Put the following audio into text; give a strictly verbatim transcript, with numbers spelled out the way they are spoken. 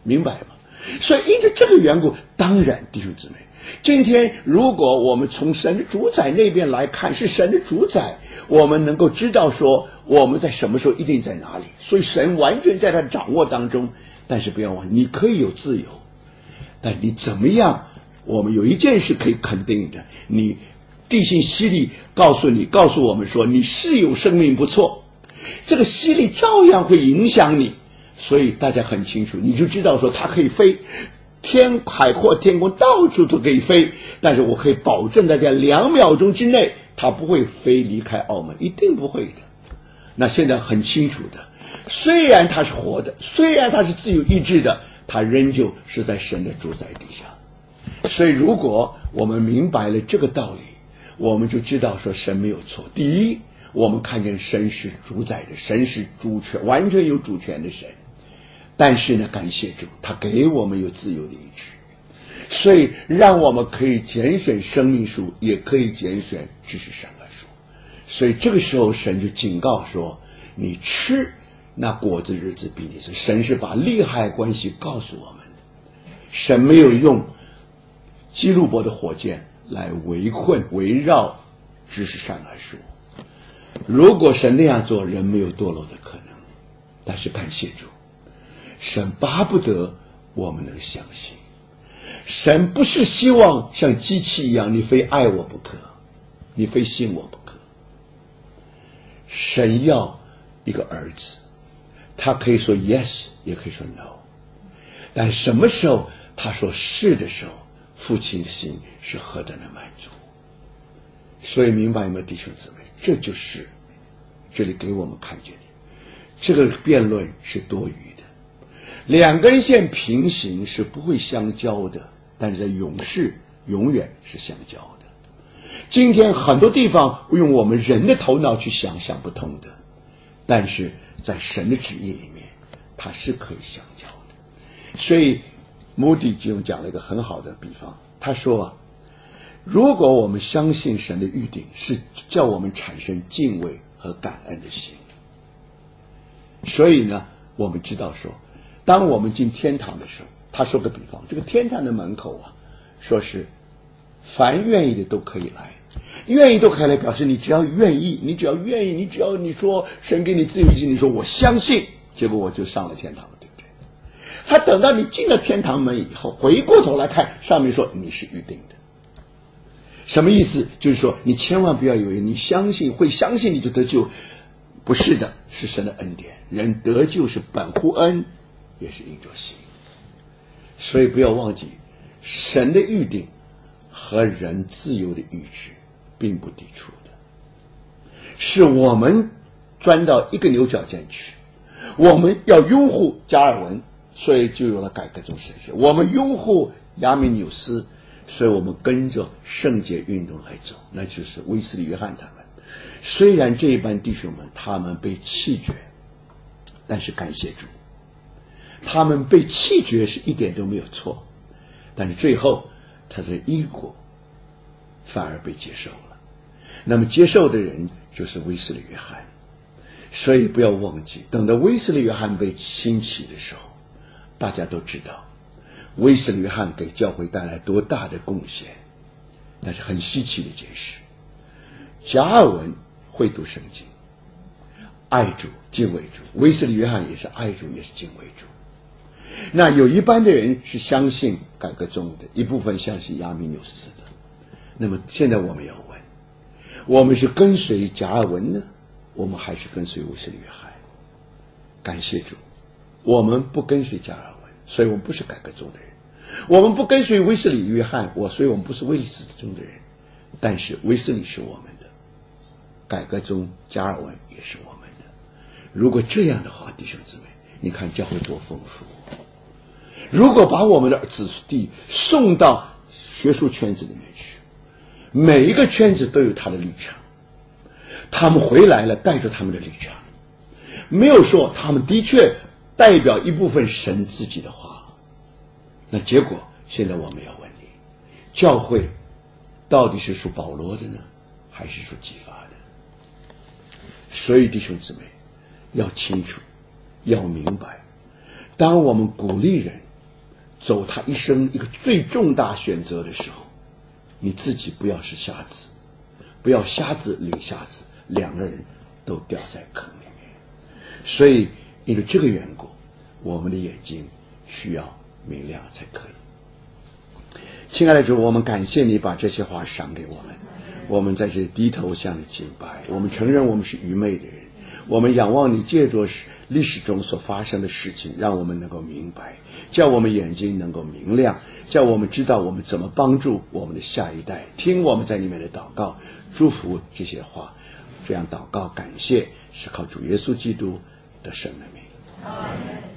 明白吗？所以因着这个缘故，当然弟兄姊妹，今天如果我们从神的主宰那边来看，是神的主宰，我们能够知道说我们在什么时候一定在哪里，所以神完全在他掌握当中。但是不要忘记，你可以有自由，但你怎么样，我们有一件事可以肯定的，你地心吸力告诉你告诉我们说你是有生命不错，这个吸力照样会影响你，所以大家很清楚，你就知道说它可以飞，天海阔天空到处都可以飞，但是我可以保证大家两秒钟之内它不会飞离开澳门，一定不会的。那现在很清楚的，虽然它是活的，虽然它是自由意志的，它仍旧是在神的主宰底下。所以如果我们明白了这个道理，我们就知道说神没有错。第一，我们看见神是主宰的，神是主权，完全有主权的神。但是呢，感谢主，他给我们有自由的意志，所以让我们可以拣选生命树，也可以拣选知识善恶树。所以这个时候神就警告说，你吃那果子日子比你是，神是把利害关系告诉我们的。神没有用基路伯的火箭来围困围绕知识善恶树，如果神那样做，人没有堕落的可能。但是感谢主，神巴不得我们能相信，神不是希望像机器一样，你非爱我不可，你非信我不可。神要一个儿子，他可以说 yes 也可以说 no， 但什么时候他说是的时候，父亲的心是何等的满足。所以明白吗，弟兄姊妹，这就是这里给我们看见的，这个辩论是多余的，两根线平行是不会相交的，但是在永世永远是相交的。今天很多地方用我们人的头脑去想想不通的，但是在神的旨意里面它是可以相交的。所以穆迪就讲了一个很好的比方，他说啊，如果我们相信神的预定是叫我们产生敬畏和感恩的心，所以呢我们知道说，当我们进天堂的时候，他说个比方，这个天堂的门口啊，说是凡愿意的都可以来，愿意都可以来，表示你只要愿意，你只要愿意，你只要你说神给你自由意志，你说我相信，结果我就上了天堂了，对不对？他等到你进了天堂门以后，回过头来看，上面说你是预定的。什么意思？就是说你千万不要以为你相信会相信你就得救，不是的，是神的恩典，人得救是本乎恩，也是因着信。所以不要忘记，神的预定和人自由的意志并不抵触的，是我们钻到一个牛角尖去，我们要拥护加尔文，所以就有了改革宗神学；我们拥护亚米纽斯，所以我们跟着圣洁运动来走，那就是威斯利约翰他们。虽然这一班弟兄们他们被弃绝，但是感谢主，他们被弃绝是一点都没有错，但是最后他的因果反而被接受了。那么接受的人就是威斯利约翰。所以不要忘记，等到威斯利约翰被兴起的时候，大家都知道威斯利约翰给教会带来多大的贡献，那是很稀奇的一件事。加尔文会读圣经，爱主敬畏主，威斯利约翰也是爱主也是敬畏主。那有一般的人是相信改革宗的，一部分相信亚米纽斯的。那么现在我们要问，我们是跟随加尔文呢，我们还是跟随威斯利约翰？感谢主，我们不跟随加尔文，所以我们不是改革宗的人；我们不跟随威斯利约翰，我所以我们不是威斯宗的人。但是威斯利是我们的，改革宗加尔文也是我们的。如果这样的话，弟兄姊妹，你看教会多丰富。如果把我们的子弟送到学术圈子里面去，每一个圈子都有他的立场，他们回来了带着他们的立场，没有说他们的确代表一部分神自己的话。那结果现在我们要问你，教会到底是属保罗的呢，还是属基法的？所以弟兄姊妹要清楚，要明白，当我们鼓励人， 走他一生一个最重大选择的时候，你自己不要是瞎子，不要瞎子领瞎子，两个人都掉在坑里面。所以因为这个缘故，我们的眼睛需要明亮才可以。亲爱的主，我们感谢你把这些话赏给我们，我们在这里低头向你敬拜，我们承认我们是愚昧的人，我们仰望你借着历史中所发生的事情，让我们能够明白，叫我们眼睛能够明亮，叫我们知道我们怎么帮助我们的下一代。听我们在里面的祷告，祝福这些话，这样祷告感谢是靠主耶稣基督的圣名。